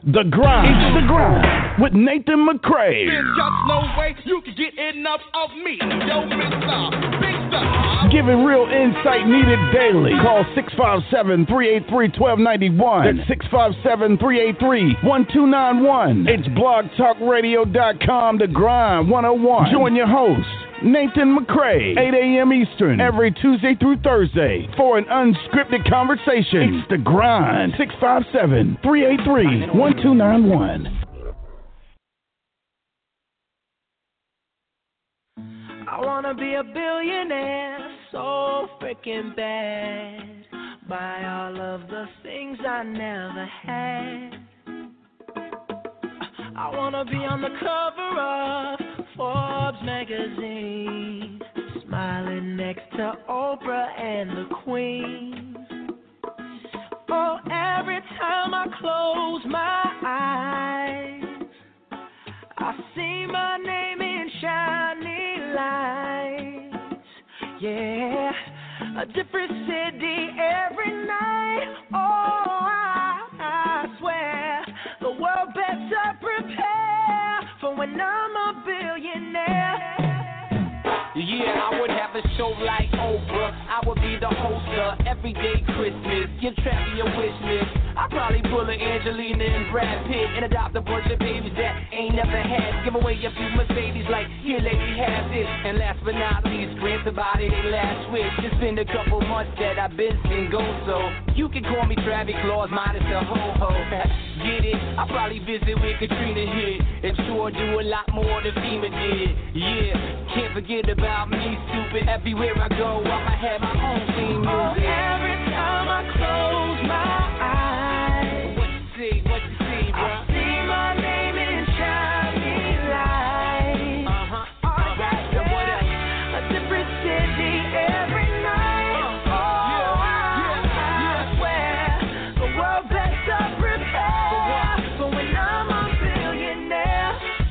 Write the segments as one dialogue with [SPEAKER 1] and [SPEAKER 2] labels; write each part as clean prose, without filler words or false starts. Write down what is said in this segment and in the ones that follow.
[SPEAKER 1] The Grind. It's The Grind with Nathan McCray.
[SPEAKER 2] There's just no way you can get enough of me. Yo, Mr. Big Star.
[SPEAKER 1] Giving real insight needed daily. Call 657-383-1291. That's 657-383-1291. It's blogtalkradio.com. The Grind 101. Join your host, Nathan McCray, 8 a.m. Eastern, every Tuesday through Thursday for an unscripted conversation. It's The Grind, 657-383-1291.
[SPEAKER 3] I wanna be a billionaire, so freaking bad. Buy all of the things I never had. I wanna be on the cover of Forbes magazine, smiling next to Oprah and the Queen. Oh, every time I close my eyes, I see my name in shining lights. Yeah, a different city every night. Oh, I swear the world better prepare for when I'm a billionaire.
[SPEAKER 4] Yeah, I would have a show like Oprah. I would be the host of Everyday Christmas. Give Travis your wish list. I'd probably pull an Angelina and Brad Pitt and adopt a bunch of babies that ain't never had. Give away a few Mercedes like, here lady, have this. And last but not least, grant the body they last wish. It's been a couple months that I've been single, so you can call me Travis Claus minus the ho-ho. Get it? I'll probably visit with Katrina here and sure do a lot more than FEMA did. Yeah, can't forget about me, stupid. Everywhere I go, I'ma have my own theme music.
[SPEAKER 3] Oh, every time I close my eyes,
[SPEAKER 4] what you see, bro?
[SPEAKER 3] I see my name in shining lights. A different city every night. I swear the world better prepare for when I'm a billionaire.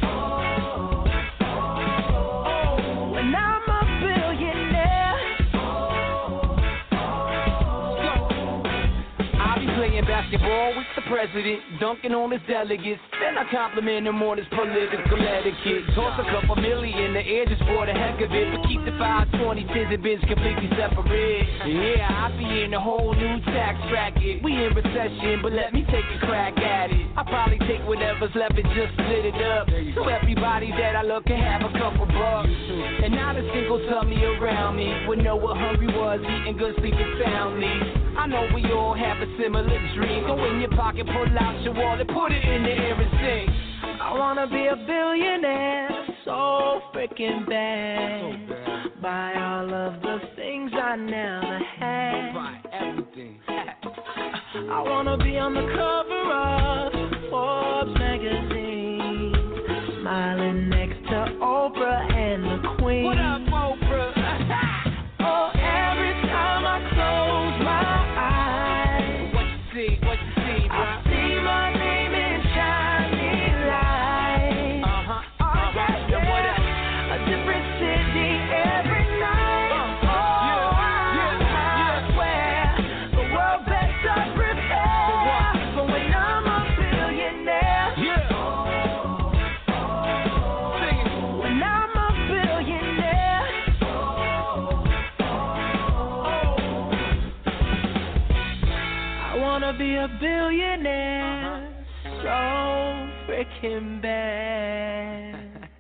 [SPEAKER 3] When I'm a billionaire.
[SPEAKER 4] I'll be playing basketball with the president, dunking on his delegates. Then I compliment him on his political etiquette. Toss a couple million in the air just for the heck of it, but keep the 520 tens and bins completely separate. Yeah, I'll be in a whole new tax bracket. We in recession, but let me take a crack at it. I'll probably take whatever's left and just split it up, so everybody that I love can have a couple bucks. And not a single tummy around me would know what hungry was, eating good, sleeping soundly. I know we all have a similar dream. Go in your pocket, pull out your wallet, put it in the air and sing.
[SPEAKER 3] I wanna be a billionaire, so freaking bad. Buy all of the things I never had.
[SPEAKER 4] Buy everything.
[SPEAKER 3] I wanna be on the cover of Forbes magazine, smiling next to Oprah and the Queen.
[SPEAKER 4] What up, Oprah?
[SPEAKER 3] Oh, every time I close my eyes,
[SPEAKER 4] What you see, bro?
[SPEAKER 3] I see my name in shining lights. A different city every night. I swear the world better prepare for when I'm a billionaire. When I'm a billionaire. I wanna be a billionaire, so freaking bad.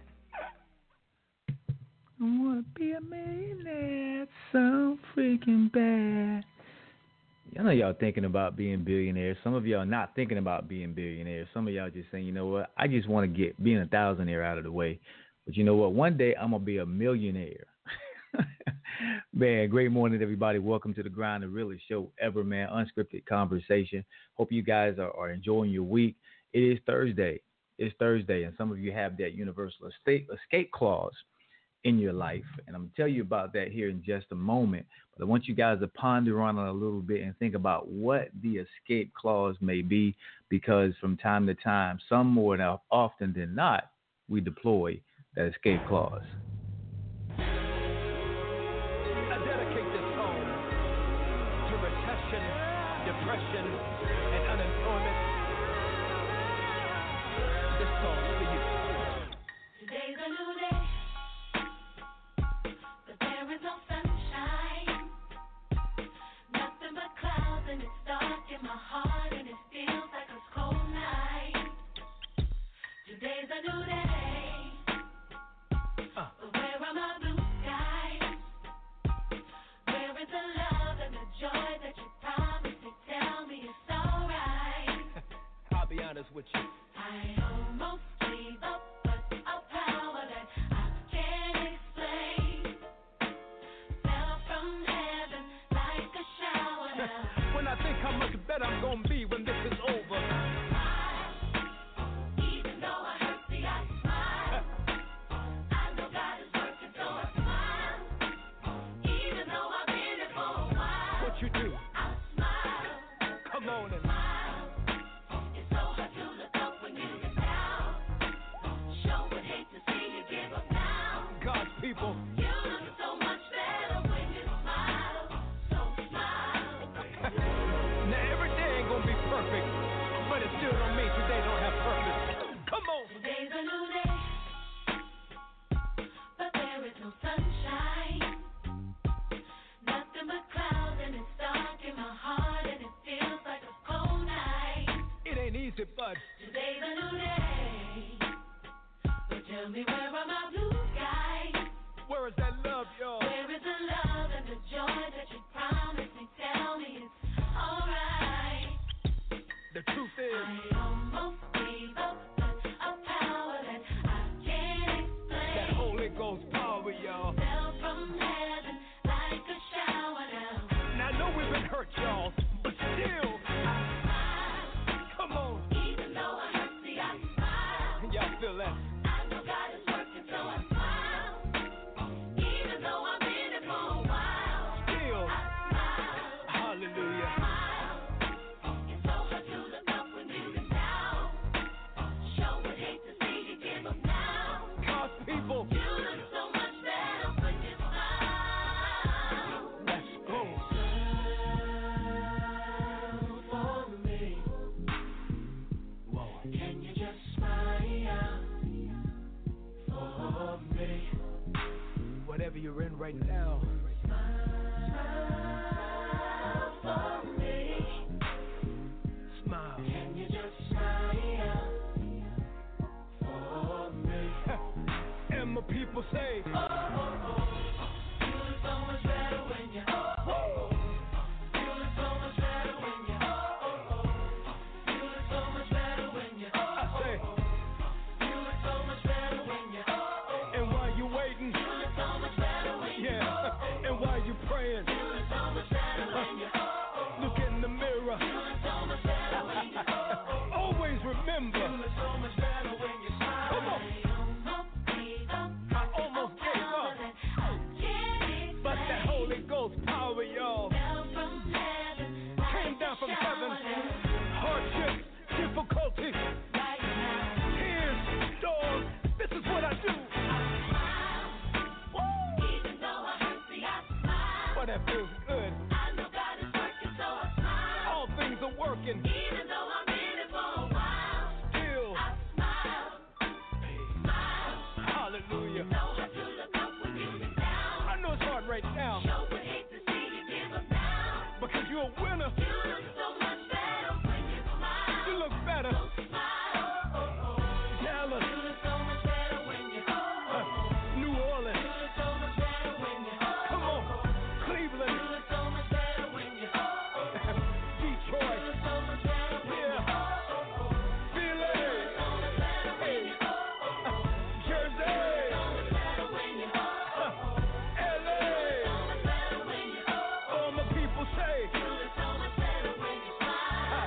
[SPEAKER 5] I wanna be a millionaire, so freaking bad. I know y'all thinking about being billionaires. Some of y'all not thinking about being billionaires. Some of y'all just saying, you know what, I just want to get being a thousandaire out of the way. But you know what, one day I'm gonna be a millionaire. Man, great morning, everybody. Welcome to the Grind, the realest show ever, man. Unscripted conversation. Hope you guys are enjoying your week. It is Thursday. It's Thursday, and some of you have that universal escape clause in your life. And I'm going to tell you about that here in just a moment. But I want you guys to ponder on it a little bit and think about what the escape clause may be, because from time to time, some more often than not, we deploy that escape clause.
[SPEAKER 2] I dedicate this song to recession, depression, and unemployment.
[SPEAKER 6] honest with you.
[SPEAKER 3] I almost gave up, but a power that I can't explain fell from heaven like a shower.
[SPEAKER 6] When I think how much better I'm gonna be when this is over.
[SPEAKER 3] Even though I hurt, see, I smile. I know God is working, so I smile. Even though I've been here for a while.
[SPEAKER 6] What you do?
[SPEAKER 3] I smile.
[SPEAKER 6] Come on and
[SPEAKER 3] Smile. It's so hard to look up when you get down. Sure would hate to see you give up now.
[SPEAKER 6] God's people.
[SPEAKER 3] You look so much better when you smile. So smile.
[SPEAKER 6] Now every day ain't gonna be perfect, but it still don't mean today don't have purpose. Come on.
[SPEAKER 3] Today's a new day, but there is no sunshine. Nothing but clouds, and it's dark in my heart, and it feels like a cold night.
[SPEAKER 6] It ain't easy, but
[SPEAKER 3] Today's a new day, but tell me, where are my blue skies?
[SPEAKER 6] where is that love, y'all?
[SPEAKER 3] Where is the love and the joy that you promised me? Tell me it's alright.
[SPEAKER 6] The truth is,
[SPEAKER 3] I almost gave up, but a power that I can't
[SPEAKER 6] that
[SPEAKER 3] explain
[SPEAKER 6] Holy Ghost power, y'all.
[SPEAKER 3] fell from heaven like a shower down.
[SPEAKER 6] Now I know we've been hurt, y'all, but still, come on.
[SPEAKER 3] Even though I hurt, see, I smile.
[SPEAKER 6] Y'all feel that?
[SPEAKER 3] I know God is working, so I smile. Even though I've been here for a while,
[SPEAKER 6] Still,
[SPEAKER 3] I smile.
[SPEAKER 6] hallelujah.
[SPEAKER 3] Smile. It's so hard to look up when you've been down. Sure would hate to see you give up now.
[SPEAKER 6] God's people,
[SPEAKER 3] You look so much better when you smile.
[SPEAKER 6] let's go.
[SPEAKER 3] Smile for me.
[SPEAKER 6] Whoa.
[SPEAKER 3] Can you just smile for me?
[SPEAKER 6] Whatever you're in right now,
[SPEAKER 3] Smile for me.
[SPEAKER 6] smile.
[SPEAKER 3] Can you just smile for me?
[SPEAKER 6] And my people say,
[SPEAKER 3] You look so much better when you. You look so much better when you. You look so much better when you.
[SPEAKER 6] I say,
[SPEAKER 3] You look so much better when you.
[SPEAKER 6] and while you waiting,
[SPEAKER 3] You look so much better when you.
[SPEAKER 6] yeah, and while you praying,
[SPEAKER 3] You look so much better when you.
[SPEAKER 6] look in the mirror.
[SPEAKER 3] You look so much better when you.
[SPEAKER 6] Always remember,
[SPEAKER 3] You look so much better when you smile.
[SPEAKER 6] come on. I almost gave up, but that Holy Ghost power, y'all, came down from heaven. Hardships, difficulties, tears, storms. This is what I do.
[SPEAKER 3] Even though I hurt, see, I smile.
[SPEAKER 6] But that feels good.
[SPEAKER 3] I know God is working, so I smile.
[SPEAKER 6] All things are working.
[SPEAKER 3] Even though I've been here for a while,
[SPEAKER 6] Still,
[SPEAKER 3] I smile. Smile.
[SPEAKER 6] hallelujah.
[SPEAKER 3] So hard to look up when you've been down.
[SPEAKER 6] I know it's hard right now,
[SPEAKER 3] Sure would hate to see you give up now.
[SPEAKER 6] because you're a winner.
[SPEAKER 3] You look so much better when you smile.
[SPEAKER 6] You look better.
[SPEAKER 3] Smile.
[SPEAKER 6] Dallas,
[SPEAKER 3] You look so much better when you.
[SPEAKER 6] New
[SPEAKER 3] You
[SPEAKER 6] Orleans,
[SPEAKER 3] look so much better when you.
[SPEAKER 6] come on,
[SPEAKER 3] You
[SPEAKER 6] Cleveland,
[SPEAKER 3] look so much better when you. You
[SPEAKER 6] Detroit,
[SPEAKER 3] look so much better when you.
[SPEAKER 6] yeah, Philly,
[SPEAKER 3] So much better when you.
[SPEAKER 6] Jersey,
[SPEAKER 3] So much better when you.
[SPEAKER 6] LA.
[SPEAKER 3] So much better when you.
[SPEAKER 6] All my people say,
[SPEAKER 3] You look so much better when you smile.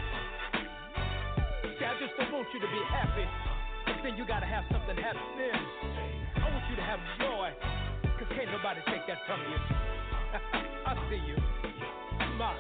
[SPEAKER 6] see, I just don't want you to be happy, but then you gotta have something happen then. I want you to have joy, cause can't nobody take that from you. I see you. Smile.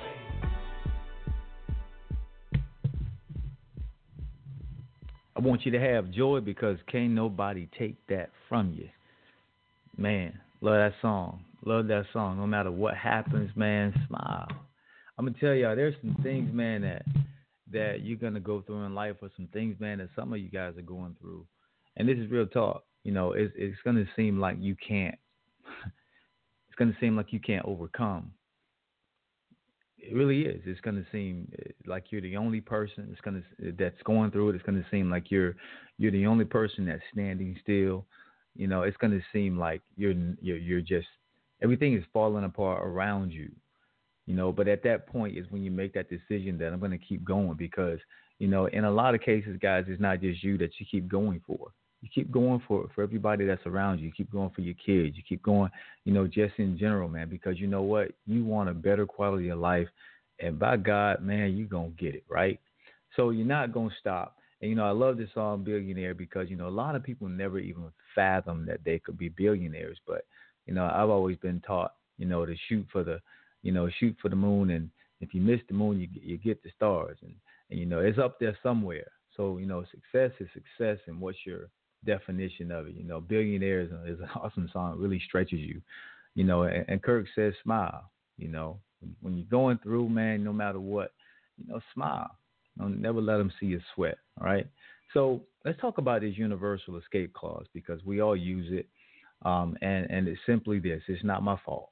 [SPEAKER 5] I want you to have joy because can't nobody take that from you. Man, love that song. Love that song. No matter what happens, man, smile. I'm going to tell y'all, there's some things, man, that you're going to go through in life, or some things, man, that some of you guys are going through. And this is real talk. You know, it's going to seem like you can't. It's going to seem like you can't overcome. It really is. It's going to seem like you're the only person that's going through it. It's going to seem like you're the only person that's standing still. You know, it's going to seem like you're just everything is falling apart around you. But at that point is when you make that decision that I'm going to keep going because, in a lot of cases, guys, it's not just you that you keep going for. You keep going for everybody that's around you. You keep going for your kids. You keep going, just in general, man, because you know what? You want a better quality of life. And by God, man, you're going to get it, right? So you're not going to stop. And, I love this song, Billionaire, because, a lot of people never even fathom that they could be billionaires. But, I've always been taught, to shoot for the moon. And if you miss the moon, you get the stars. And, it's up there somewhere. So, success is success. And what's your definition of it? Billionaire is an awesome song. It really stretches you, and Kirk says, smile, when you're going through, man, no matter what, smile. Don't never let them see you sweat. All right. So let's talk about this universal escape clause because we all use it. And it's simply this. It's not my fault.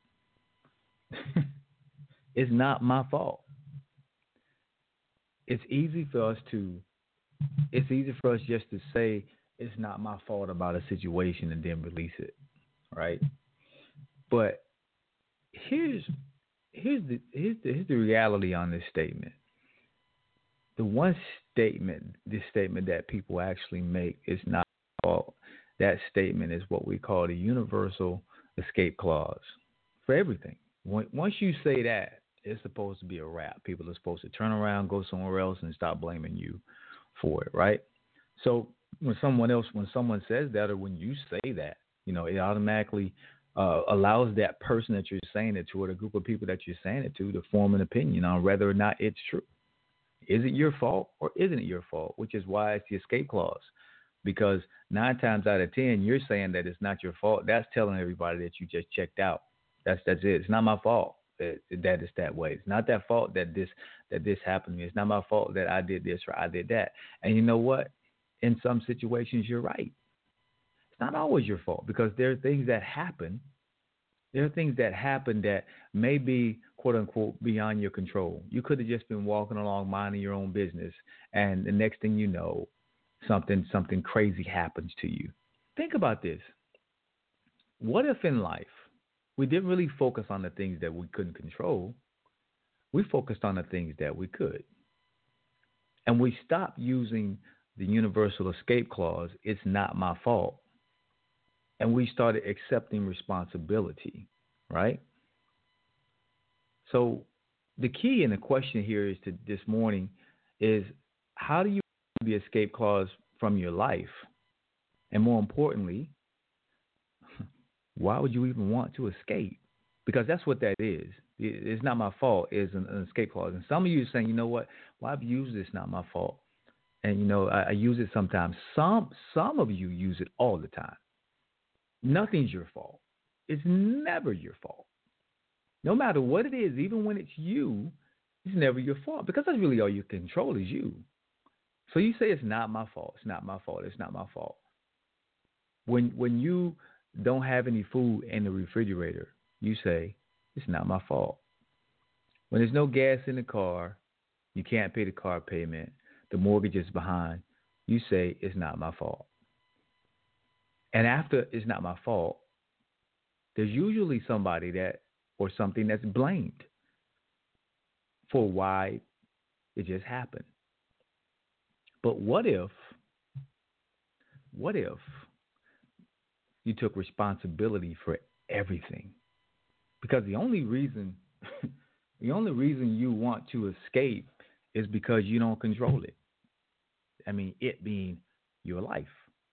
[SPEAKER 5] It's not my fault. It's easy for us just to say it's not my fault about a situation and then release it. Right. But here's the reality on this statement. The one statement that people actually make is not fault. That statement is what we call the universal escape clause for everything. Once you say that, it's supposed to be a wrap. People are supposed to turn around, go somewhere else, and stop blaming you for it, right? So when someone says that, or when you say that, it automatically allows that person that you're saying it to, or the group of people that you're saying it to form an opinion on whether or not it's true. Is it your fault or isn't it your fault? Which is why it's the escape clause. Because 9 times out of 10, you're saying that it's not your fault. That's telling everybody that you just checked out. That's it. It's not my fault that it's that way. It's not that fault that this happened to me. It's not my fault that I did this or I did that. And you know what? In some situations, you're right. It's not always your fault because there are things that happen. There are things that happen that may be, quote unquote, beyond your control. You could have just been walking along minding your own business, and the next thing you know, something crazy happens to you. Think about this. What if in life we didn't really focus on the things that we couldn't control? We focused on the things that we could. And we stopped using the universal escape clause, it's not my fault. And we started accepting responsibility, right? So the key and the question here is this morning is, how do you remove the escape clause from your life? And more importantly, why would you even want to escape? Because that's what that is. It's not my fault is an escape clause. And some of you are saying, you know what? Well, I've used this, not my fault. And, I use it sometimes. Some of you use it all the time. Nothing's your fault. It's never your fault. No matter what it is, even when it's you, it's never your fault because that's really all you control is you. So you say it's not my fault. It's not my fault. It's not my fault. When you don't have any food in the refrigerator, you say it's not my fault. When there's no gas in the car, you can't pay the car payment, the mortgage is behind, you say it's not my fault. And after it's not my fault, there's usually somebody or something that's blamed for why it just happened. But what if you took responsibility for everything? Because the only reason you want to escape is because you don't control it. I mean, it being your life.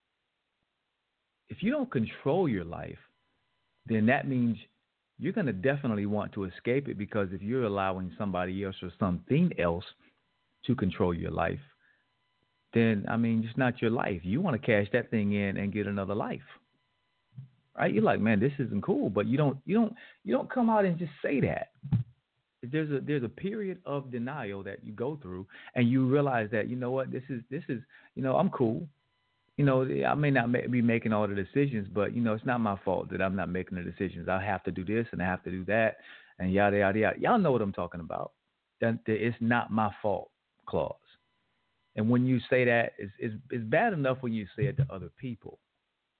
[SPEAKER 5] If you don't control your life, then that means you're going to definitely want to escape it, because if you're allowing somebody else or something else to control your life, then, I mean, it's not your life. You want to cash that thing in and get another life. Right? You're like, man, this isn't cool, but you don't come out and just say that. There's a period of denial that you go through, and you realize that, you know what, this is I'm cool. I may not be making all the decisions, but, it's not my fault that I'm not making the decisions. I have to do this and I have to do that and yada, yada, yada. Y'all know what I'm talking about. That it's not my fault clause. And when you say that, it's bad enough when you say it to other people.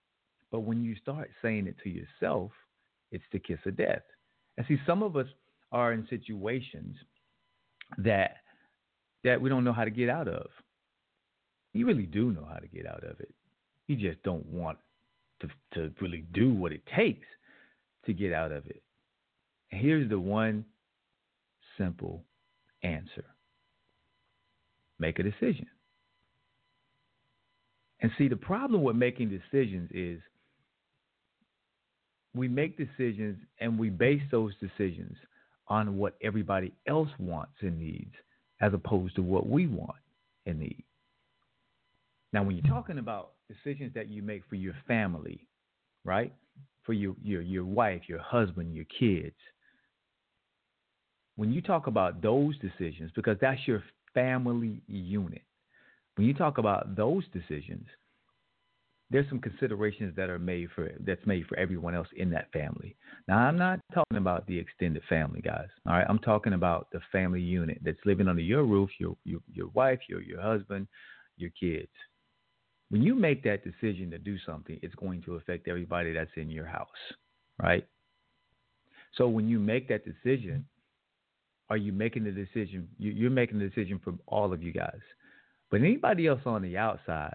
[SPEAKER 5] But when you start saying it to yourself, it's the kiss of death. And see, some of us are in situations that we don't know how to get out of. You really do know how to get out of it. You just don't want to really do what it takes to get out of it. And here's the one simple answer. Make a decision. And see, the problem with making decisions is we make decisions and we base those decisions on what everybody else wants and needs as opposed to what we want and need. Now, when you're talking about decisions that you make for your family, right, for your wife, your husband, your kids, when you talk about those decisions, because that's your family unit, when you talk about those decisions, there's some considerations that's made for everyone else in that family. Now, I'm not talking about the extended family, guys. All right, I'm talking about the family unit that's living under your roof, your wife, your husband, your kids. When you make that decision to do something, it's going to affect everybody that's in your house, right? So when you make that decision, are you making the decision? You're making the decision for all of you guys. But anybody else on the outside,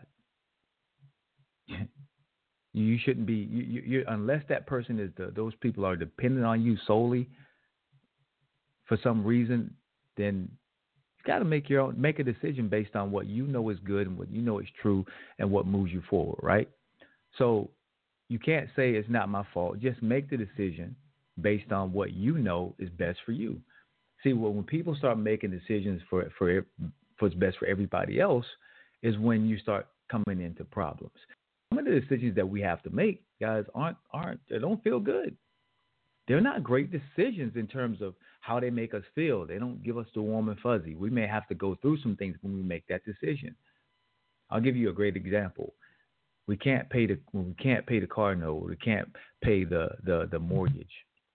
[SPEAKER 5] you shouldn't be. You unless that person is those people are dependent on you solely for some reason, then you got to make a decision based on what you know is good and what you know is true and what moves you forward, right? So you can't say it's not my fault. Just make the decision based on what you know is best for you. See, when people start making decisions for what's best for everybody else, is when you start coming into problems. Some of the decisions that we have to make, guys, they don't feel good. They're not great decisions in terms of how they make us feel. They don't give us the warm and fuzzy. We may have to go through some things when we make that decision. I'll give you a great example. We can't pay the car note. We can't pay the mortgage.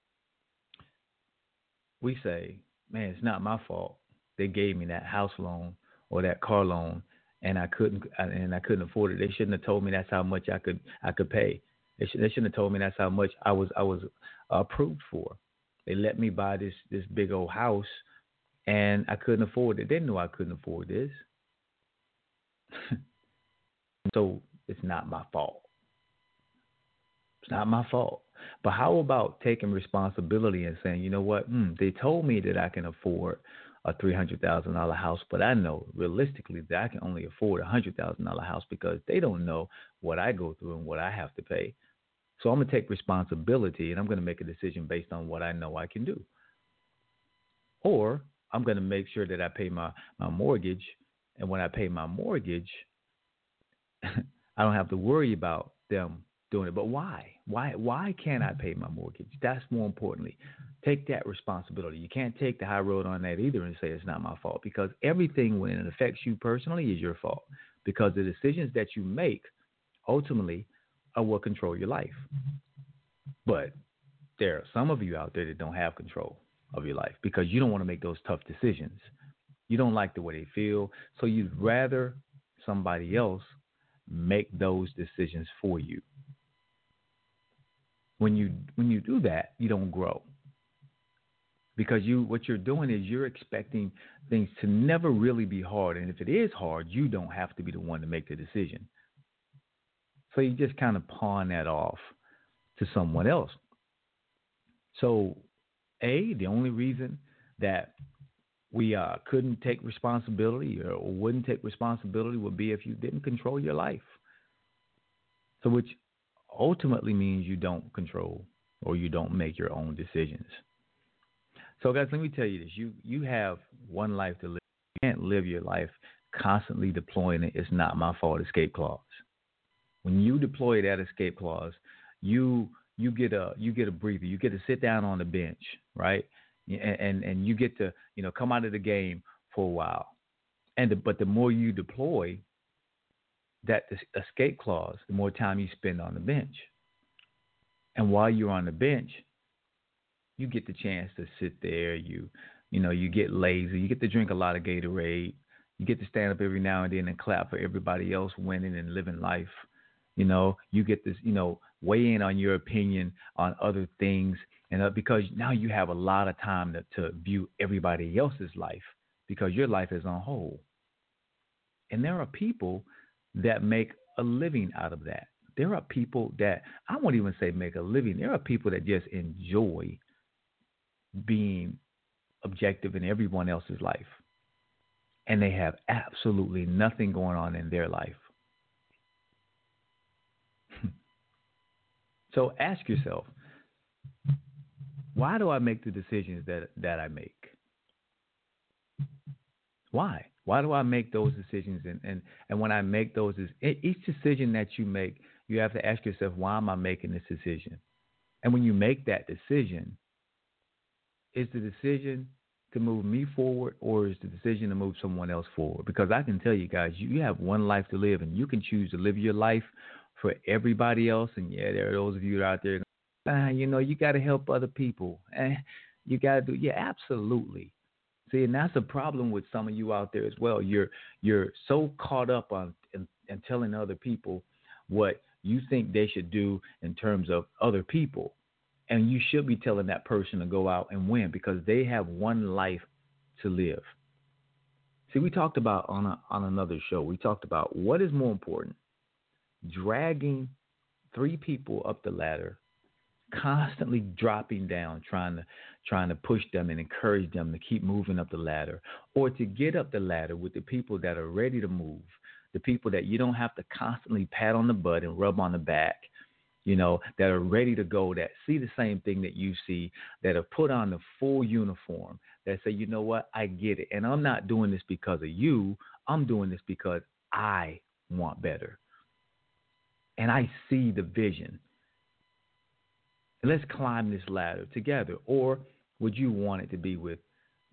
[SPEAKER 5] We say, man, it's not my fault. They gave me that house loan or that car loan, and I couldn't afford it. They shouldn't have told me that's how much I could pay. They shouldn't have told me that's how much I was approved for. They let me buy this big old house, and I couldn't afford it. They knew I couldn't afford this. So it's not my fault. It's not my fault. But how about taking responsibility and saying, you know what? They told me that I can afford a $300,000 house, but I know realistically that I can only afford a $100,000 house because they don't know what I go through and what I have to pay. So I'm going to take responsibility and I'm going to make a decision based on what I know I can do. Or I'm going to make sure that I pay my mortgage, and when I pay my mortgage, I don't have to worry about them doing it. But why? Why can't I pay my mortgage? That's more importantly. Take that responsibility. You can't take the high road on that either and say it's not my fault, because everything, when it affects you personally, is your fault, because the decisions that you make ultimately are what control your life. But there are some of you out there that don't have control of your life because you don't want to make those tough decisions. You don't like the way they feel, so you'd rather somebody else make those decisions for you. When you do that, you don't grow. Because what you're doing is you're expecting things to never really be hard. And if it is hard, you don't have to be the one to make the decision. So you just kind of pawn that off to someone else. So, the only reason that we couldn't take responsibility or wouldn't take responsibility would be if you didn't control your life. So which ultimately means you don't control or you don't make your own decisions. So, guys, let me tell you this. You have one life to live. You can't live your life constantly deploying it. It's not my fault escape clause. When you deploy that escape clause, you get a breather. You get to sit down on the bench, right? And you get to, come out of the game for a while. But the more you deploy that escape clause, the more time you spend on the bench. And while you're on the bench, you get the chance to sit there. You get lazy. You get to drink a lot of Gatorade. You get to stand up every now and then and clap for everybody else winning and living life. You get this, weigh in on your opinion on other things And because now you have a lot of time to view everybody else's life because your life is on hold. And there are people that make a living out of that. There are people that, I won't even say make a living. There are people that just enjoy being objective in everyone else's life. And they have absolutely nothing going on in their life. So ask yourself, why do I make the decisions that I make? Why? Why do I make those decisions? And when I make those, each decision that you make, you have to ask yourself, why am I making this decision? And when you make that decision, is the decision to move me forward or is the decision to move someone else forward? Because I can tell you guys, you have one life to live and you can choose to live your life for everybody else. And yeah, there are those of you out there, you got to help other people. You got to do, yeah, absolutely. See, and that's a problem with some of you out there as well. You're so caught up on and telling other people what you think they should do in terms of other people. And you should be telling that person to go out and win because they have one life to live. See, we talked about on another show, we talked about what is more important, dragging 3 people up the ladder, constantly dropping down, trying to push them and encourage them to keep moving up the ladder, or to get up the ladder with the people that are ready to move, the people that you don't have to constantly pat on the butt and rub on the back, that are ready to go, that see the same thing that you see, that have put on the full uniform, that say, you know what, I get it. And I'm not doing this because of you. I'm doing this because I want better. And I see the vision. Let's climb this ladder together. Or would you want it to be with,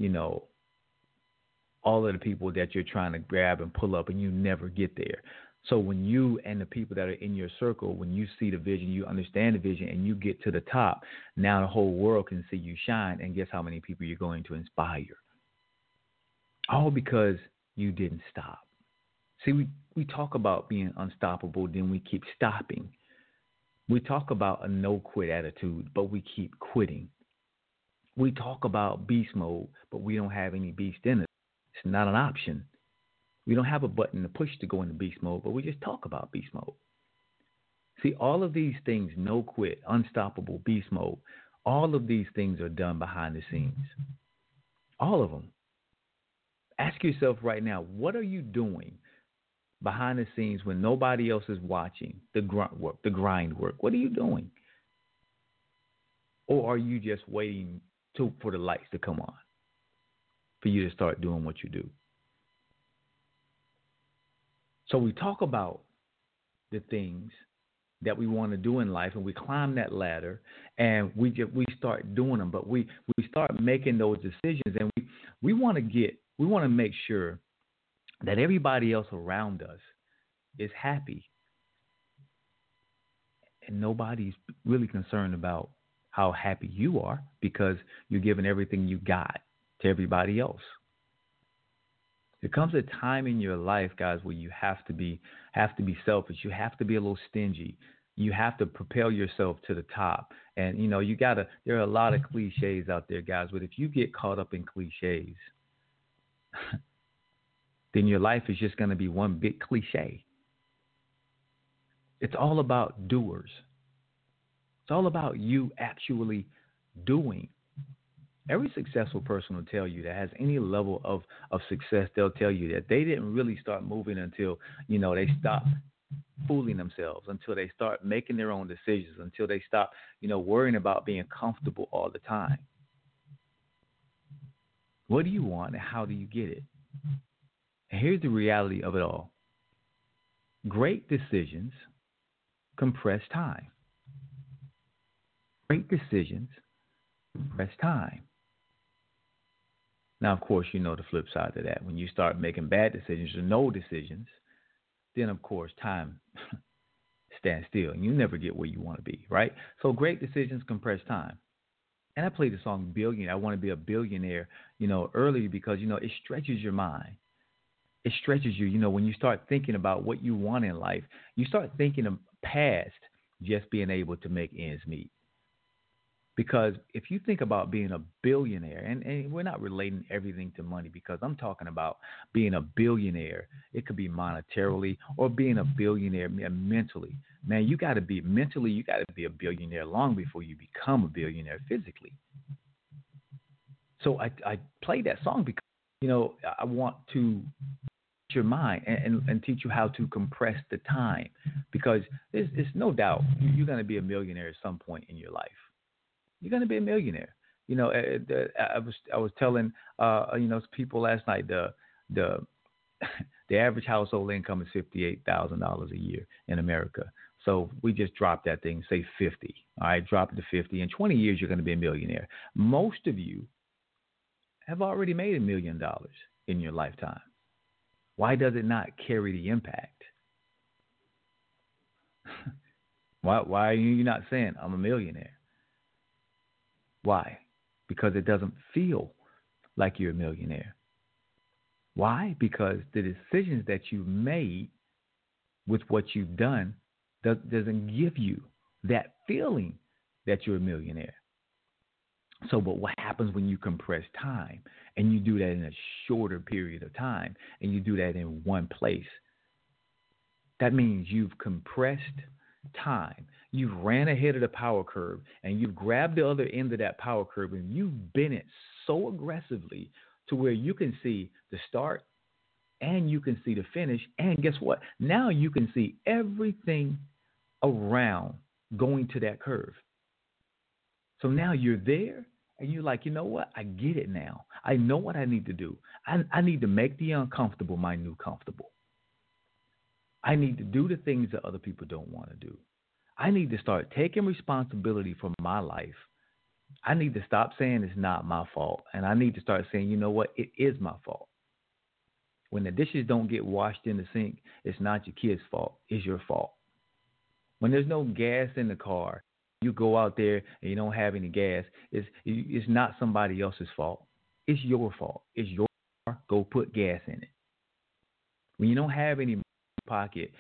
[SPEAKER 5] all of the people that you're trying to grab and pull up and you never get there? So when you and the people that are in your circle, when you see the vision, you understand the vision, and you get to the top, now the whole world can see you shine, and guess how many people you're going to inspire? All because you didn't stop. See, we talk about being unstoppable, then we keep stopping. We talk about a no-quit attitude, but we keep quitting. We talk about beast mode, but we don't have any beast in it. It's not an option. We don't have a button to push to go into beast mode, but we just talk about beast mode. See, all of these things, no quit, unstoppable, beast mode, all of these things are done behind the scenes. All of them. Ask yourself right now, what are you doing behind the scenes when nobody else is watching? The grunt work, the grind work. What are you doing? Or are you just waiting for the lights to come on for you to start doing what you do? So we talk about the things that we want to do in life, and we climb that ladder, and we start doing them. But we start making those decisions, and we want to make sure that everybody else around us is happy, and nobody's really concerned about how happy you are because you're giving everything you got to everybody else. There comes a time in your life, guys, where you have to be selfish. You have to be a little stingy. You have to propel yourself to the top. And, there are a lot of cliches out there, guys, but if you get caught up in cliches, then your life is just going to be one big cliche. It's all about doers. It's all about you actually doing. Every successful person will tell you that has any level of success, they'll tell you that they didn't really start moving until, they stopped fooling themselves, until they start making their own decisions, until they stop, worrying about being comfortable all the time. What do you want and how do you get it? And here's the reality of it all. Great decisions compress time. Great decisions compress time. Now, of course, the flip side of that. When you start making bad decisions or no decisions, then, of course, time stands still, and you never get where you want to be, right? So great decisions compress time. And I played the song Billionaire. I want to be a billionaire, earlier because, it stretches your mind. It stretches you, when you start thinking about what you want in life, you start thinking of past just being able to make ends meet. Because if you think about being a billionaire, and we're not relating everything to money because I'm talking about being a billionaire. It could be monetarily or being a billionaire mentally. Man, you got to be mentally, you got to be a billionaire long before you become a billionaire physically. So I play that song because, I want to teach your mind and teach you how to compress the time, because there's no doubt you're going to be a millionaire at some point in your life. You're going to be a millionaire. I was telling people last night the average household income is $58,000 a year in America. So we just dropped that thing, say 50. All right, drop it to 50. In 20 years, you're going to be a millionaire. Most of you have already made $1 million in your lifetime. Why does it not carry the impact? Why are you not saying I'm a millionaire? Why? Because it doesn't feel like you're a millionaire. Why? Because the decisions that you've made with what you've done doesn't give you that feeling that you're a millionaire. So, but what happens when you compress time and you do that in a shorter period of time and you do that in one place? That means you've compressed time. You've ran ahead of the power curve and you've grabbed the other end of that power curve and you've bent it so aggressively to where you can see the start and you can see the finish. And guess what? Now you can see everything around going to that curve. So now you're there and you're like, you know what? I get it now. I know what I need to do. I need to make the uncomfortable my new comfortable. I need to do the things that other people don't want to do. I need to start taking responsibility for my life. I need to stop saying it's not my fault. And I need to start saying, you know what? It is my fault. When the dishes don't get washed in the sink, it's not your kid's fault. It's your fault. When there's no gas in the car, you go out there and you don't have any gas, it's not somebody else's fault. It's your fault. It's your car. Go put gas in it. When you don't have any money in your pocket,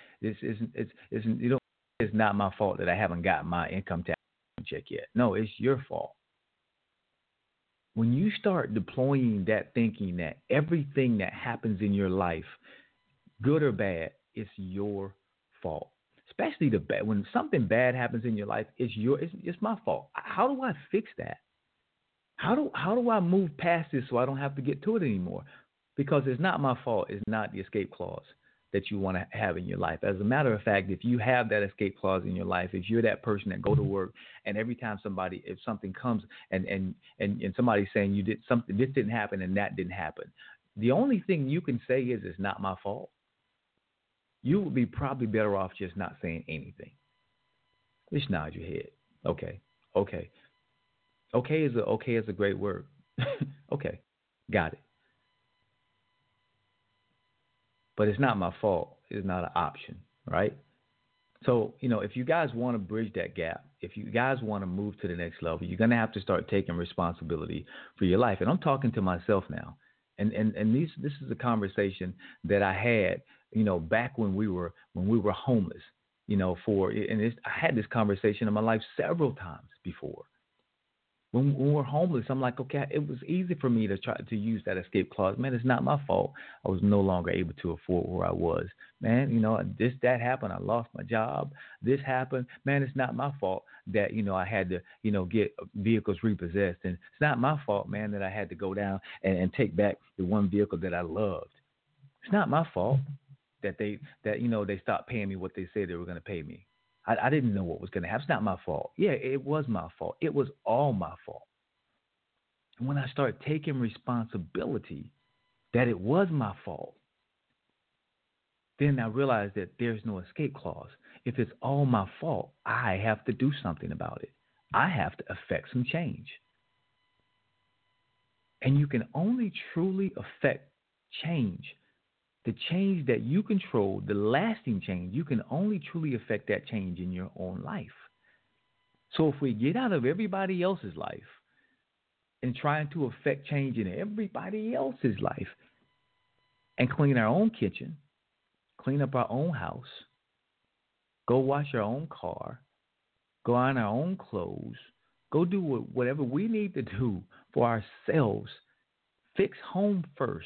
[SPEAKER 5] it's not my fault that I haven't got my income tax check yet. No, it's your fault. When you start deploying that thinking that everything that happens in your life, good or bad, it's your fault. Especially the bad. When something bad happens in your life, it's my fault. How do I fix that? How do I move past this so I don't have to get to it anymore? Because it's not my fault. It's not the escape clause that you want to have in your life. As a matter of fact, if you have that escape clause in your life, if you're that person that go to work and every time if something comes and somebody's saying you did something, this didn't happen and that didn't happen, the only thing you can say is it's not my fault. You would be probably better off just not saying anything. Just nod your head. Okay. Okay is a great word. Okay. Got it. But it's not my fault. It's not an option, right? So, if you guys want to bridge that gap, if you guys want to move to the next level, you're going to have to start taking responsibility for your life. And I'm talking to myself now. And this is a conversation that I had, back when we were homeless, I had this conversation in my life several times before. When we're homeless, I'm like, okay, it was easy for me to try to use that escape clause. Man, it's not my fault. I was no longer able to afford where I was. Man, that happened. I lost my job. This happened. Man, it's not my fault that, I had to, get vehicles repossessed. And it's not my fault, man, that I had to go down and take back the one vehicle that I loved. It's not my fault that they stopped paying me what they said they were going to pay me. I didn't know what was going to happen. It's not my fault. Yeah, it was my fault. It was all my fault. And when I start taking responsibility that it was my fault, then I realize that there's no escape clause. If it's all my fault, I have to do something about it. I have to affect some change. And you can only truly affect change. The change that you control, the lasting change, you can only truly affect that change in your own life. So if we get out of everybody else's life and trying to affect change in everybody else's life and clean our own kitchen, clean up our own house, go wash our own car, go iron our own clothes, Go do whatever we need to do for ourselves. Fix home first.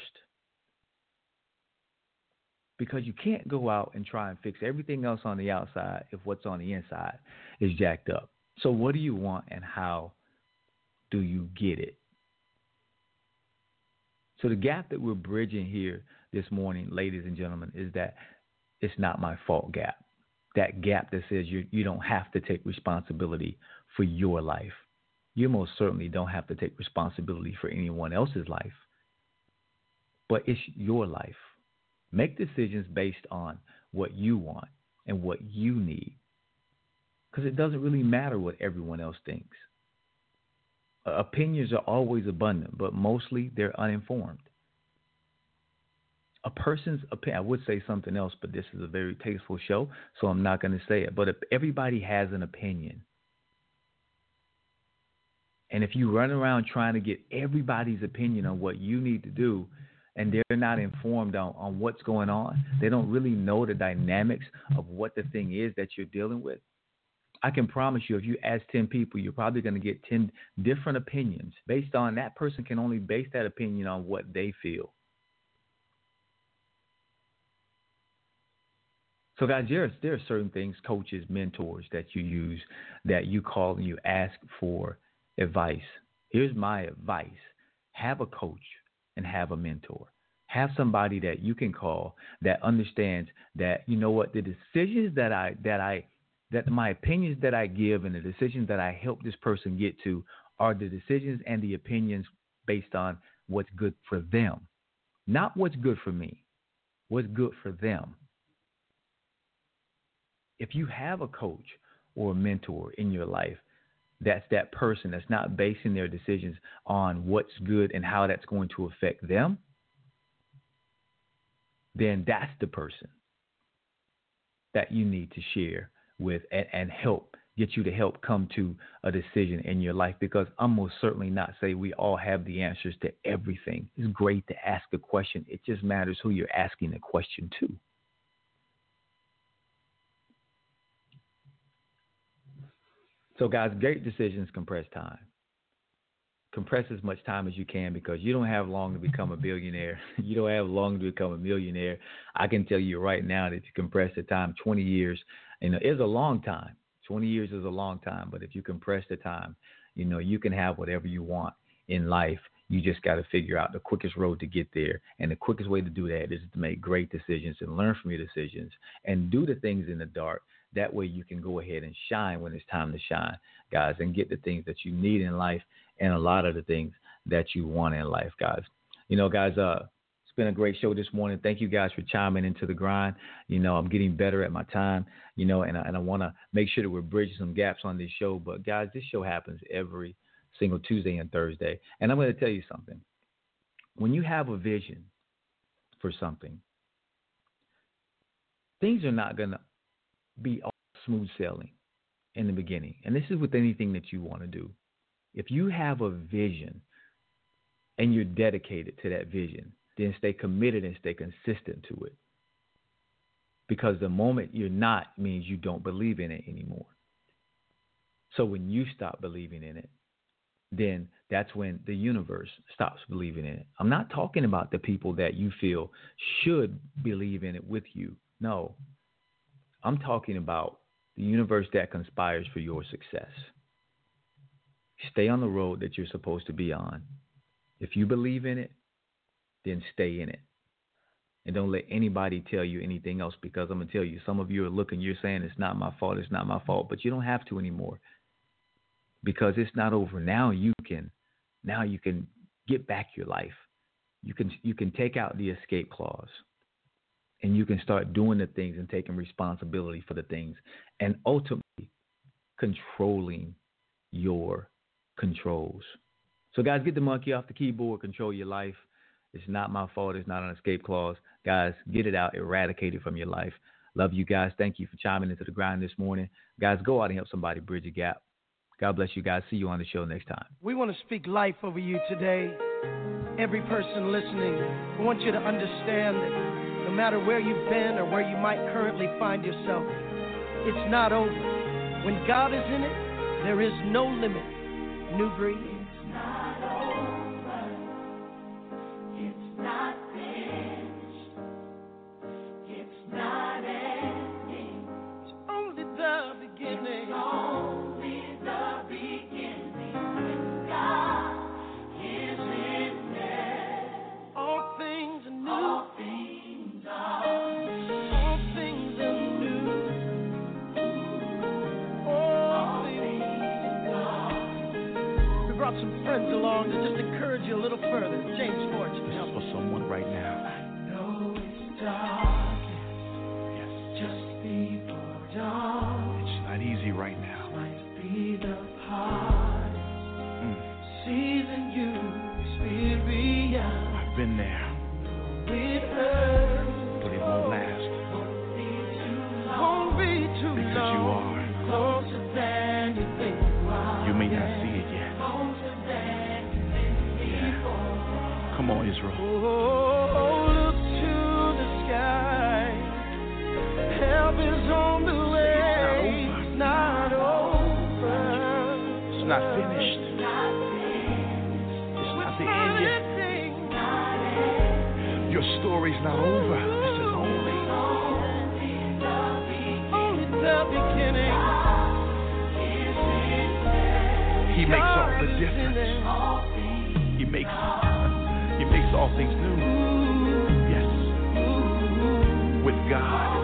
[SPEAKER 5] Because you can't go out and try and fix everything else on the outside if what's on the inside is jacked up. So what do you want and how do you get it? So the gap that we're bridging here this morning, ladies and gentlemen, is that it's not my fault gap. That gap that says you don't have to take responsibility for your life. You most certainly don't have to take responsibility for anyone else's life. But it's your life. Make decisions based on what you want and what you need. Because it doesn't really matter what everyone else thinks. Opinions are always abundant, but mostly they're uninformed. A person's opinion, I would say something else, but this is a very tasteful show, so I'm not going to say it. But if everybody has an opinion, and if you run around trying to get everybody's opinion on what you need to do, and they're not informed on what's going on, they don't really know the dynamics of what the thing is that you're dealing with, I can promise you, if you ask 10 people, you're probably going to get 10 different opinions. Based on that person can only base that opinion on what they feel. So guys, there are certain things, coaches, mentors that you use, that you call and you ask for advice. Here's my advice. Have a coach and have a mentor. Have somebody that you can call that understands that, you know what, the decisions that my opinions that I give and the decisions that I help this person get to are the decisions and the opinions based on what's good for them. Not what's good for me, what's good for them. If you have a coach or a mentor in your life, that's that person that's not basing their decisions on what's good and how that's going to affect them, then that's the person that you need to share with and help get you to help come to a decision in your life, because I'm most certainly not saying we all have the answers to everything. It's great to ask a question. It just matters who you're asking the question to. So guys, great decisions compress time. Compress as much time as you can, because you don't have long to become a billionaire. You don't have long to become a millionaire. I can tell you right now that if you compress the time, 20 years, is a long time. 20 years is a long time, but if you compress the time, you can have whatever you want in life. You just got to figure out the quickest road to get there. And the quickest way to do that is to make great decisions and learn from your decisions and do the things in the dark. That way you can go ahead and shine when it's time to shine, guys, and get the things that you need in life and a lot of the things that you want in life, guys. Guys, it's been a great show this morning. Thank you guys for chiming into the grind. I'm getting better at my time, and I want to make sure that we're bridging some gaps on this show. But, guys, this show happens every single Tuesday and Thursday. And I'm going to tell you something. When you have a vision for something, things are not going to be all smooth sailing in the beginning. And this is with anything that you want to do. If you have a vision and you're dedicated to that vision, then stay committed and stay consistent to it. Because the moment you're not means you don't believe in it anymore. So when you stop believing in it, then that's when the universe stops believing in it. I'm not talking about the people that you feel should believe in it with you. No. I'm talking about the universe that conspires for your success. Stay on the road that you're supposed to be on. If you believe in it, then stay in it. And don't let anybody tell you anything else, because I'm going to tell you, some of you are looking, you're saying it's not my fault, but you don't have to anymore, because it's not over. Now you can get back your life. You can take out the escape clause. And you can start doing the things and taking responsibility for the things, and ultimately controlling your controls. So, guys, get the monkey off the keyboard. Control your life. It's not my fault. It's not an escape clause. Guys, get it out. Eradicate it from your life. Love you guys. Thank you for chiming into the grind this morning. Guys, go out and help somebody bridge a gap. God bless you guys. See you on the show next time.
[SPEAKER 7] We want to speak life over you today. Every person listening, we want you to understand that no matter where you've been or where you might currently find yourself, it's not over. When God is in it, there is no limit New Breed.
[SPEAKER 3] It's not over. It's not finished. It's not ending.
[SPEAKER 7] It's only the beginning.
[SPEAKER 3] It's only the beginning. When God is in there.
[SPEAKER 7] All things are new.
[SPEAKER 3] All things are new.
[SPEAKER 7] All things are new. All things are. We brought some friends along to just encourage you a little further. James Fortune, help
[SPEAKER 1] For someone right now.
[SPEAKER 3] I know it's darkest. Just before dawn.
[SPEAKER 1] It's not easy right now.
[SPEAKER 3] Might be the hardest season you experience.
[SPEAKER 1] I've been there,
[SPEAKER 3] It hurts.
[SPEAKER 1] but it won't last
[SPEAKER 7] won't be too
[SPEAKER 1] because you
[SPEAKER 7] long.
[SPEAKER 1] are.
[SPEAKER 3] Closer than you think you are.
[SPEAKER 1] You may not see it yet.
[SPEAKER 3] Closer than you've been before.
[SPEAKER 1] Come on, Israel.
[SPEAKER 7] Oh, look to the sky. Help is on the way. It's not over.
[SPEAKER 1] It's not finished. It's not the end yet. Your story's not over. This is only
[SPEAKER 7] The beginning.
[SPEAKER 1] He makes all the difference. He makes all things new. Yes. With God.